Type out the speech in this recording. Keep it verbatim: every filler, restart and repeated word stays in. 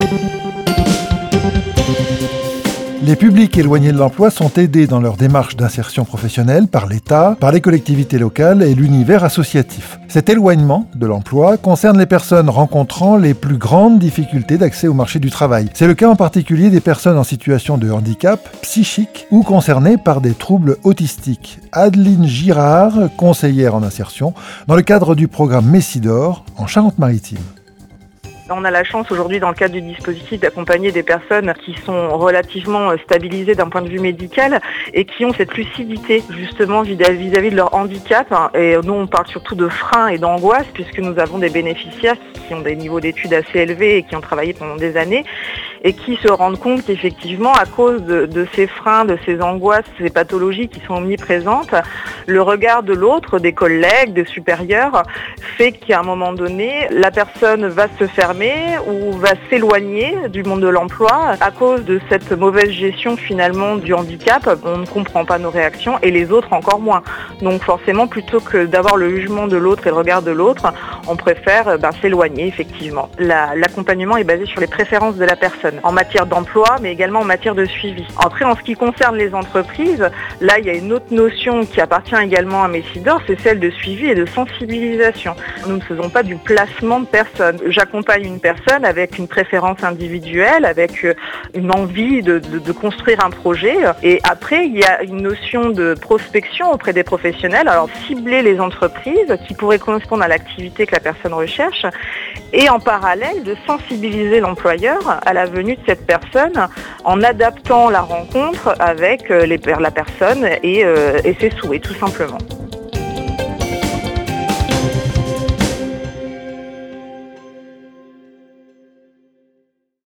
Les publics éloignés de l'emploi sont aidés dans leur démarche d'insertion professionnelle par l'État, par les collectivités locales et l'univers associatif. Cet éloignement de l'emploi concerne les personnes rencontrant les plus grandes difficultés d'accès au marché du travail. C'est le cas en particulier des personnes en situation de handicap psychique ou concernées par des troubles autistiques. Adeline Girard, conseillère en insertion, dans le cadre du programme Messidor en Charente-Maritime. On a la chance aujourd'hui, dans le cadre du dispositif, d'accompagner des personnes qui sont relativement stabilisées d'un point de vue médical et qui ont cette lucidité justement vis-à-vis de leur handicap. Et nous, on parle surtout de freins et d'angoisse puisque nous avons des bénéficiaires qui ont des niveaux d'études assez élevés et qui ont travaillé pendant des années et qui se rendent compte qu'effectivement, à cause de, de ces freins, de ces angoisses, ces pathologies qui sont omniprésentes, le regard de l'autre, des collègues, des supérieurs, fait qu'à un moment donné, la personne va se fermer ou va s'éloigner du monde de l'emploi à cause de cette mauvaise gestion finalement du handicap. On ne comprend pas nos réactions et les autres encore moins. Donc forcément, plutôt que d'avoir le jugement de l'autre et le regard de l'autre, on préfère ben, s'éloigner effectivement. La, l'accompagnement est basé sur les préférences de la personne en matière d'emploi mais également en matière de suivi. Après, en ce qui concerne les entreprises, là il y a une autre notion qui appartient également à Messidor, c'est celle de suivi et de sensibilisation. Nous ne faisons pas du placement de personnes. J'accompagne une personne avec une préférence individuelle, avec une envie de, de, de construire un projet. Et après, il y a une notion de prospection auprès des professionnels. Alors, cibler les entreprises qui pourraient correspondre à l'activité que la personne recherche et en parallèle de sensibiliser l'employeur à la venue de cette personne en adaptant la rencontre avec les, la personne et, euh, et ses souhaits, tout simplement.